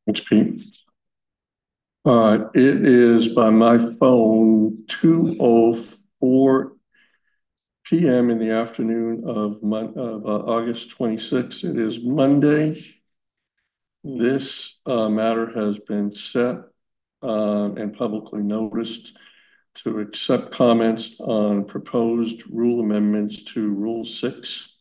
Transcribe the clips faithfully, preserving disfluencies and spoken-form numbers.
Thanks, Pete. Uh, it is by my phone two oh four p m in the afternoon of, Mon of uh, August twenty-sixth. It is Monday. This uh, matter has been set uh, and publicly noticed to accept comments on proposed rule amendments to Rule six.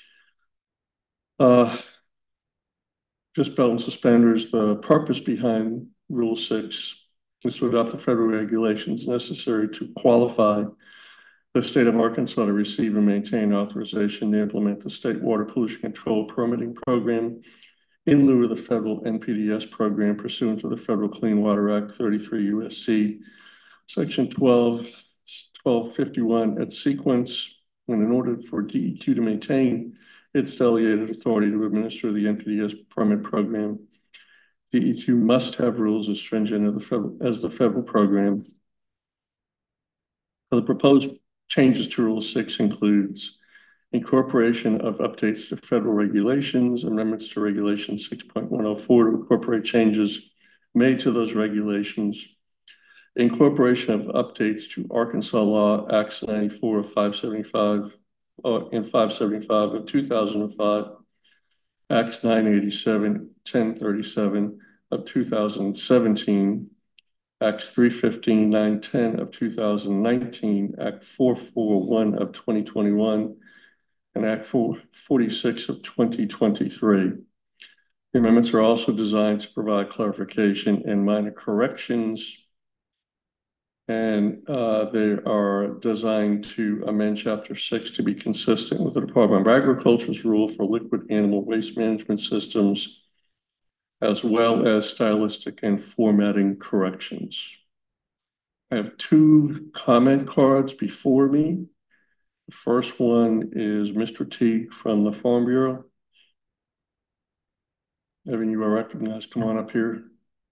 Uh, just belt and suspenders, the purpose behind Rule six is to adopt the federal regulations necessary to qualify the state of Arkansas to receive and maintain authorization to implement the state water pollution control permitting program in lieu of the federal N P D E S program pursuant to the Federal Clean Water Act thirty-three U S C Section twelve, twelve fifty-one at sequence. And in order for D E Q to maintain its delegated authority to administer the N P D E S permit program, D E Q must have rules as stringent as the federal, as the federal program. The proposed changes to Rule six includes incorporation of updates to federal regulations, amendments to Regulation six point one oh four to incorporate changes made to those regulations, incorporation of updates to Arkansas Law, Acts ninety-four, five seventy-five, uh, and five seventy-five of two thousand five, Acts nine eighty-seven, ten thirty-seven of two thousand seventeen, Acts three fifteen, nine ten of two thousand nineteen, Act four forty-one of twenty twenty-one, and Act four forty-six of twenty twenty-three. The amendments are also designed to provide clarification and minor corrections, and uh, they are designed to amend Chapter six to be consistent with the Department of Agriculture's rule for liquid animal waste management systems, as well as stylistic and formatting corrections. I have two comment cards before me. The first one is Mister T from the Farm Bureau. Evan, you are recognized. Come on up here.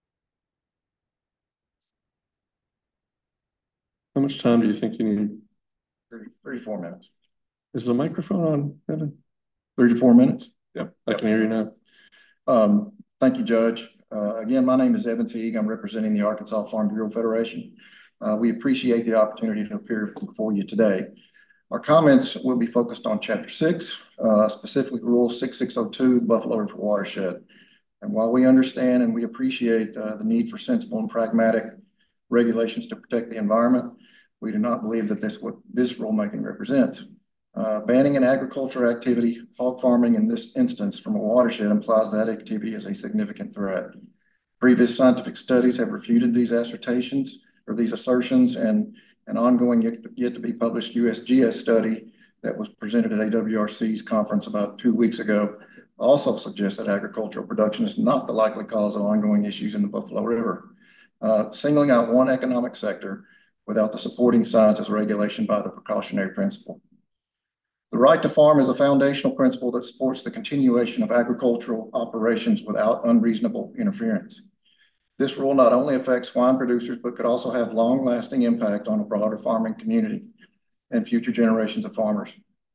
How much time do you think you need? thirty, thirty-four minutes. Is the microphone on, Evan? thirty-four minutes? Yep, I can hear you now. Um, thank you, Judge. Uh, again, my name is Evan Teague. I'm representing the Arkansas Farm Bureau Federation. Uh, we appreciate the opportunity to appear before you today. Our comments will be focused on Chapter six, uh, specifically Rule sixty-six oh two, Buffalo River Watershed. And while we understand and we appreciate uh, the need for sensible and pragmatic regulations to protect the environment, we do not believe that this what this rulemaking represents. Uh, banning an agricultural activity, hog farming in this instance, from a watershed implies that activity is a significant threat. Previous scientific studies have refuted these assertions or these assertions, and an ongoing yet, yet to be published U S G S study that was presented at A W R C's conference about two weeks ago also suggests that agricultural production is not the likely cause of ongoing issues in the Buffalo River. Uh, singling out one economic sector without the supporting science is regulation by the precautionary principle. The right to farm is a foundational principle that supports the continuation of agricultural operations without unreasonable interference. This rule not only affects swine producers, but could also have long-lasting impact on a broader farming community and future generations of farmers.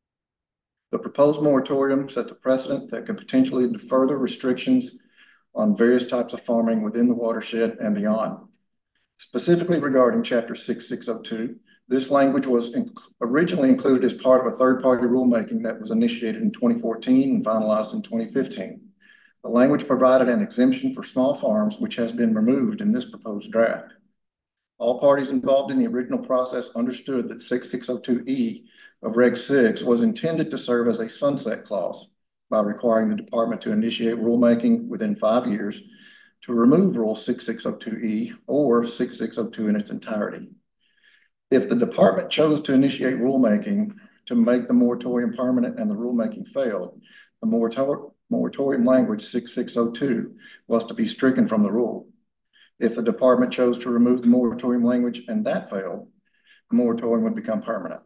The proposed moratorium sets a precedent that could potentially lead to further restrictions on various types of farming within the watershed and beyond. Specifically regarding Chapter sixty-six oh two, this language was in, originally included as part of a third-party rulemaking that was initiated in twenty fourteen and finalized in twenty fifteen. The language provided an exemption for small farms, which has been removed in this proposed draft. All parties involved in the original process understood that sixty-six oh two E of Reg six was intended to serve as a sunset clause by requiring the department to initiate rulemaking within five years to remove Rule sixty-six oh two E or sixty-six oh two in its entirety. If the department chose to initiate rulemaking to make the moratorium permanent and the rulemaking failed, the moratorium moratorium language sixty-six oh two was to be stricken from the rule. If the department chose to remove the moratorium language and that failed, the moratorium would become permanent.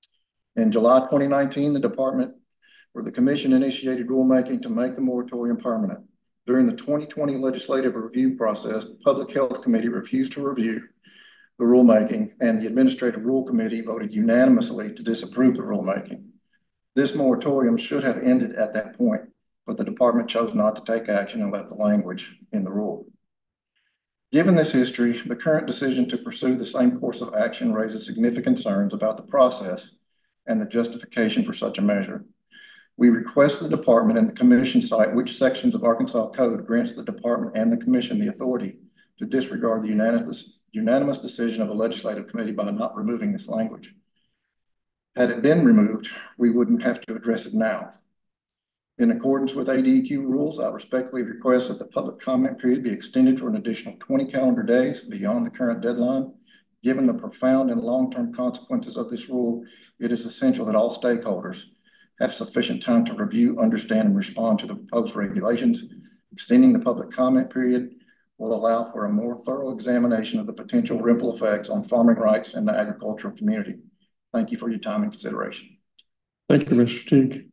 In July twenty nineteen, the department or the commission initiated rulemaking to make the moratorium permanent. During the twenty twenty legislative review process, the Public Health Committee refused to review the rulemaking, and the Administrative Rule Committee voted unanimously to disapprove the rulemaking. This moratorium should have ended at that point, but the department chose not to take action and left the language in the rule. Given this history, the current decision to pursue the same course of action raises significant concerns about the process and the justification for such a measure. We request the department and the commission cite which sections of Arkansas Code grants the department and the commission the authority to disregard the unanimous, unanimous decision of the legislative committee by not removing this language. Had it been removed, we wouldn't have to address it now. In accordance with A D E Q rules, I respectfully request that the public comment period be extended for an additional twenty calendar days beyond the current deadline. Given the profound and long-term consequences of this rule, it is essential that all stakeholders have sufficient time to review, understand, and respond to the proposed regulations. Extending the public comment period will allow for a more thorough examination of the potential ripple effects on farming rights and the agricultural community. Thank you for your time and consideration. Thank you, Mister Teague.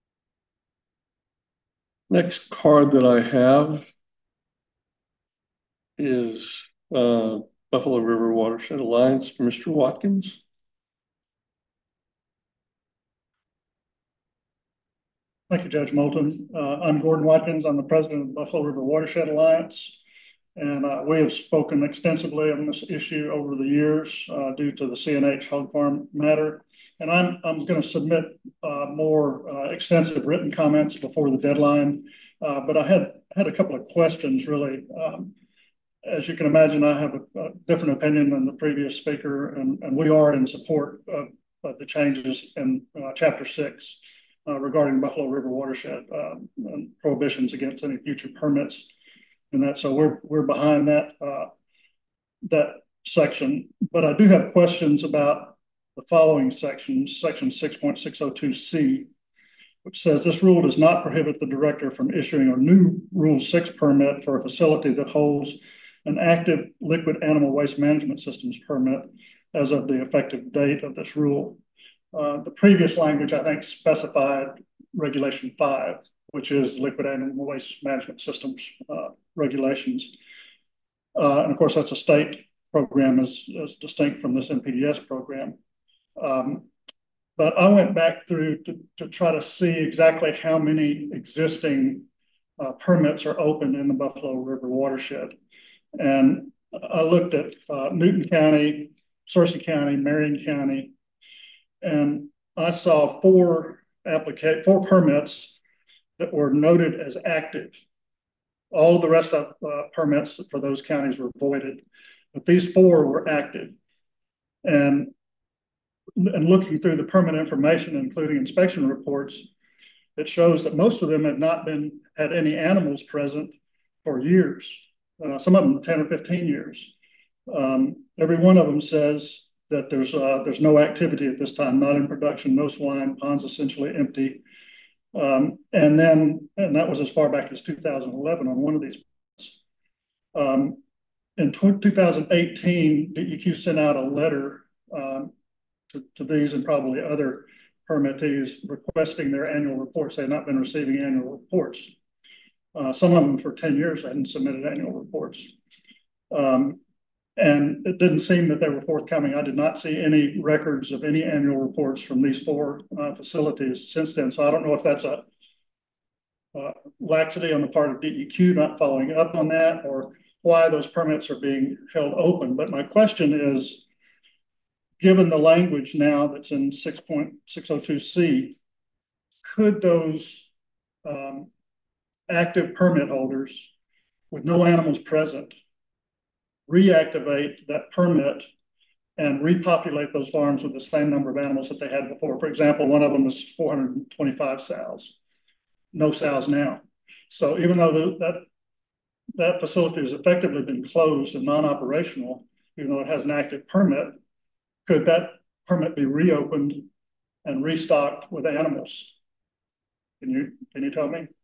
Next card that I have is uh, Buffalo River Watershed Alliance for Mister Watkins. Thank you, Judge Moulton. Uh, I'm Gordon Watkins. I'm the president of the Buffalo River Watershed Alliance, and uh, we have spoken extensively on this issue over the years uh, due to the C N H hog farm matter. And I'm, I'm going to submit uh, more uh, extensive written comments before the deadline, uh, but I had, had a couple of questions, really. Um, as you can imagine, I have a, a different opinion than the previous speaker, and, and we are in support of, of the changes in uh, Chapter six. Uh, regarding Buffalo River Watershed um, and prohibitions against any future permits and that. So we're we're behind that uh, that section. But I do have questions about the following sections, section six point six oh two C, which says this rule does not prohibit the director from issuing a new Rule six permit for a facility that holds an active liquid animal waste management systems permit as of the effective date of this rule. Uh, the previous language, I think, specified Regulation five, which is Liquid Animal Waste Management Systems uh, regulations. Uh, and of course, that's a state program as, as distinct from this N P D S program. Um, but I went back through to, to try to see exactly how many existing uh, permits are open in the Buffalo River watershed. And I looked at uh, Newton County, Searcy County, Marion County, and I saw four applica- four permits that were noted as active. All of the rest of uh, permits for those counties were voided, but these four were active. And, and looking through the permit information, including inspection reports, it shows that most of them have not been had any animals present for years. Uh, some of them ten or fifteen years. Um, every one of them says that there's uh, there's no activity at this time, not in production, no swine, ponds essentially empty. Um, and then, and that was as far back as two thousand eleven on one of these. Um, in two thousand eighteen, D E Q sent out a letter um, to, to these and probably other permittees requesting their annual reports. They have not been receiving annual reports. Uh, some of them for ten years hadn't submitted annual reports. Um, And it didn't seem that they were forthcoming. I did not see any records of any annual reports from these four uh, facilities since then. So I don't know if that's a uh, laxity on the part of D E Q not following up on that, or why those permits are being held open. But my question is, given the language now that's in six point six oh two C, could those um, active permit holders with no animals present reactivate that permit and repopulate those farms with the same number of animals that they had before? For example, one of them was four hundred twenty-five sows, no sows now. So even though the, that that facility has effectively been closed and non-operational, even though it has an active permit, could that permit be reopened and restocked with animals? Can you can you tell me?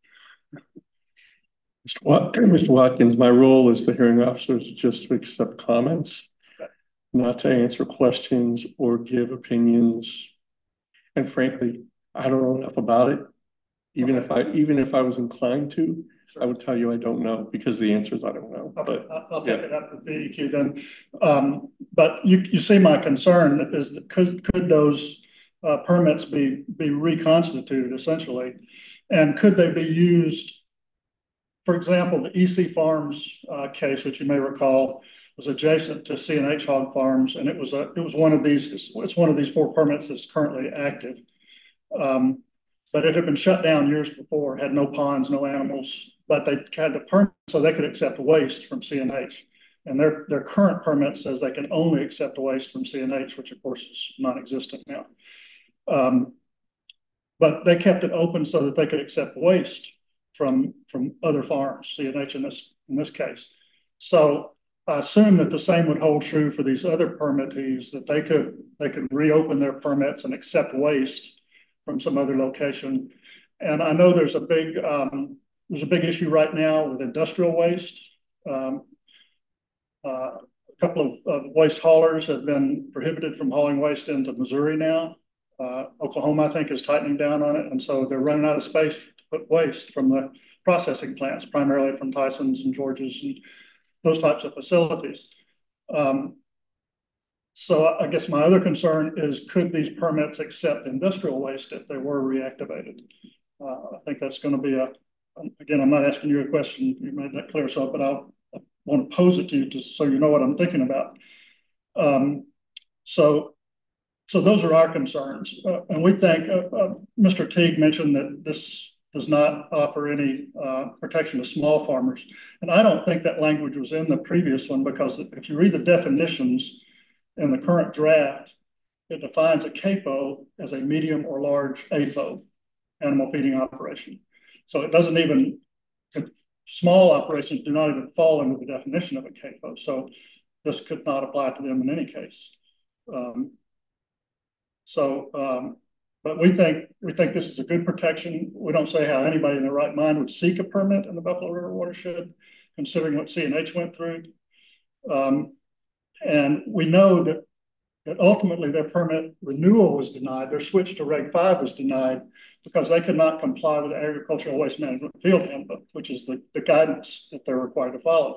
Mister Wat- Mister Watkins, my role as the hearing officer is just to accept comments, okay, not to answer questions or give opinions. And frankly, I don't know enough about it. Even okay. if I even if I was inclined to, sure, I would tell you I don't know, because the answer is I don't know. Okay, but I'll yeah. take it up with D E Q then. Um, but you you see my concern is that could could those uh, permits be be reconstituted essentially? And could they be used? For example, the E C Farms uh, case, which you may recall, was adjacent to C and H hog farms, and it was a it was one of these it's one of these four permits that's currently active. Um, but it had been shut down years before, had no ponds, no animals, but they had the permit so they could accept waste from C and H. And their their current permit says they can only accept waste from C and H, which of course is non-existent now. Um, but they kept it open so that they could accept waste from from other farms, C and H in this in this case. So I assume that the same would hold true for these other permittees, that they could they could reopen their permits and accept waste from some other location. And I know there's a big um, there's a big issue right now with industrial waste. Um, uh, a couple of, of waste haulers have been prohibited from hauling waste into Missouri now. Uh, Oklahoma, I think, is tightening down on it, and so they're running out of space to put waste from the processing plants, primarily from Tyson's and George's and those types of facilities. Um, so I guess my other concern is, could these permits accept industrial waste if they were reactivated? Uh, I think that's going to be a, again, I'm not asking you a question, you made that clear, so, but I'll, I want to pose it to you just so you know what I'm thinking about. Um, so, so those are our concerns. Uh, and we think, uh, uh, Mister Teague mentioned that this does not offer any uh, protection to small farmers. And I don't think that language was in the previous one, because if you read the definitions in the current draft, it defines a C A P O as a medium or large A F O, animal feeding operation. So it doesn't even, small operations do not even fall into the definition of a C A P O. So this could not apply to them in any case. Um, so, um, but we think we think this is a good protection. We don't say how anybody in their right mind would seek a permit in the Buffalo River watershed, considering what C and H went through. Um, and we know that that ultimately their permit renewal was denied. Their switch to Reg five was denied because they could not comply with the Agricultural Waste Management Field Handbook, which is the, the guidance that they're required to follow.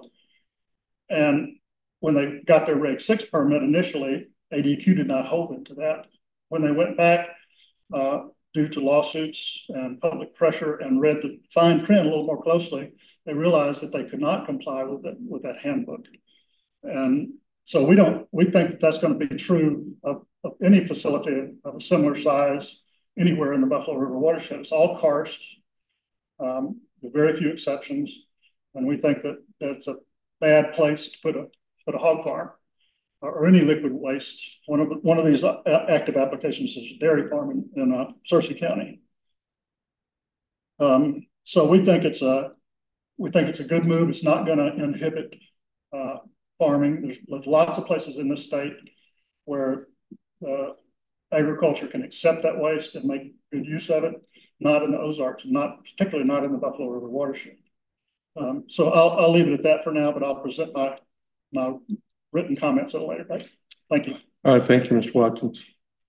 And when they got their Reg six permit initially, A D Q did not hold them to that. When they went back, uh, due to lawsuits and public pressure, and read the fine print a little more closely, they realized that they could not comply with it, with that handbook. And so we don't, we think that that's going to be true of, of any facility of a similar size anywhere in the Buffalo River watershed. It's all karst, um, with very few exceptions. And we think that that's a bad place to put a, put a hog farm or, or any liquid waste. One of, one of these active applications is a dairy farm in, in uh, Searcy County. Um, so we think it's a, we think it's a good move. It's not going to inhibit uh, farming. There's, there's lots of places in this state where uh, agriculture can accept that waste and make good use of it. Not in the Ozarks, not particularly not in the Buffalo River watershed. Um, so I'll, I'll leave it at that for now, but I'll present my my written comments at a later date. Thank you. All right, thank you, Mister Watkins.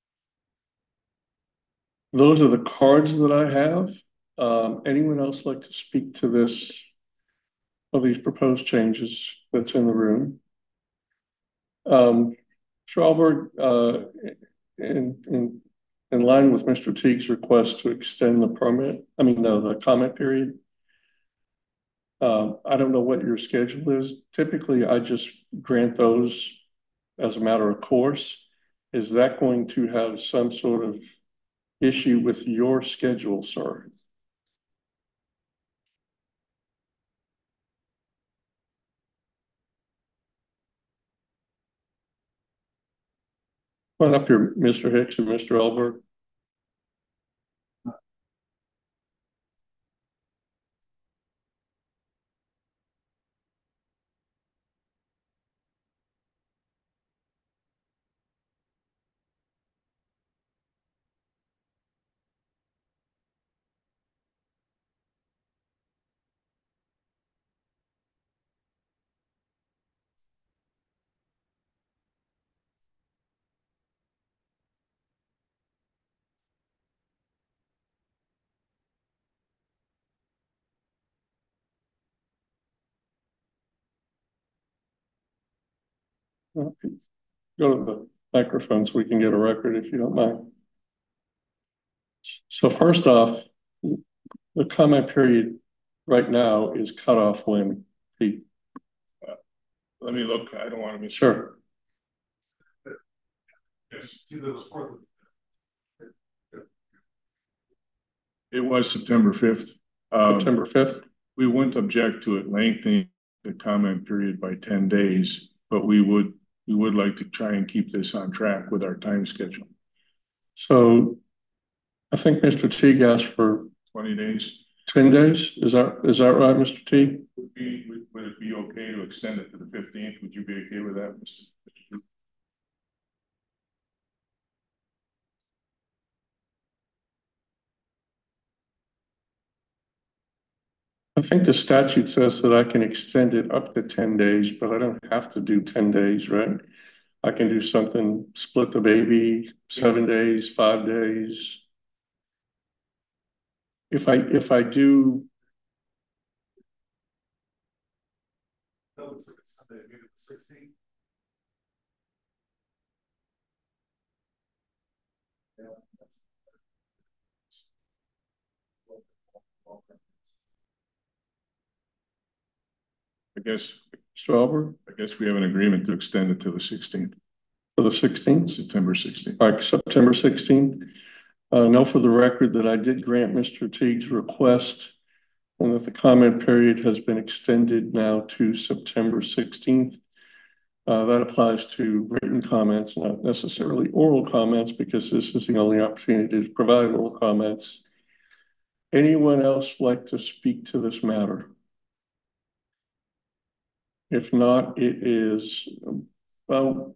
Those are the cards that I have. Um, anyone else like to speak to this, of these proposed changes that's in the room? Um, Schwalberg, uh, in, in, in line with Mister Teague's request to extend the permit, I mean, no, the comment period, um, I don't know what your schedule is. Typically, I just grant those as a matter of course. Is that going to have some sort of issue with your schedule, sir? Come on up here, Mister Hicks and Mister Elberg. Go to the microphone so we can get a record, if you don't mind. So first off, the comment period right now is cut off when, Pete? Let me look. I don't want to miss. Sure. Yes, it was September fifth. Um, September fifth. We wouldn't object to it lengthening the comment period by ten days, but we would we would like to try and keep this on track with our time schedule. So I think Mister Teague asked for twenty days. ten days. Is that is that right, Mister Teague? Would be would, would it be okay to extend it to the fifteenth? Would you be okay with that, Mister Teague? I think the statute says that I can extend it up to ten days, but I don't have to do ten days, right? I can do something, split the baby, seven days, five days. If I, if I do. That looks like it's Sunday, maybe the sixteenth. Yeah. I guess, Strawberry? I guess we have an agreement to extend it to the sixteenth. For the sixteenth? September sixteenth. All right, September sixteenth. Uh, know for the record that I did grant Mister Teague's request and that the comment period has been extended now to September sixteenth. Uh, that applies to written comments, not necessarily oral comments, because this is the only opportunity to provide oral comments. Anyone else like to speak to this matter? If not, it is about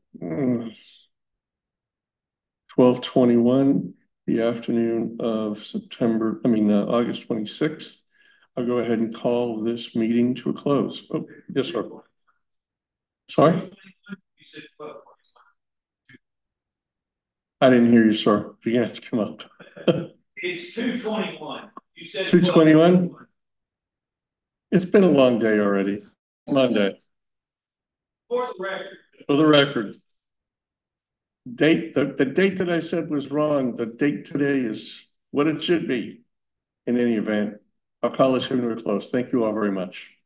twelve twenty-one, the afternoon of September, I mean, uh, August twenty-sixth. I'll go ahead and call this meeting to a close. Oh, yes, sir. Sorry? You said twelve. I didn't hear you, sir. You have to come up. It's two twenty-one. You said two twenty-one? It's been a long day already. Monday. For the record. For the record. Date, the, the date that I said was wrong. The date today is what it should be. In any event, I'll call this hearing to a close. Thank you all very much.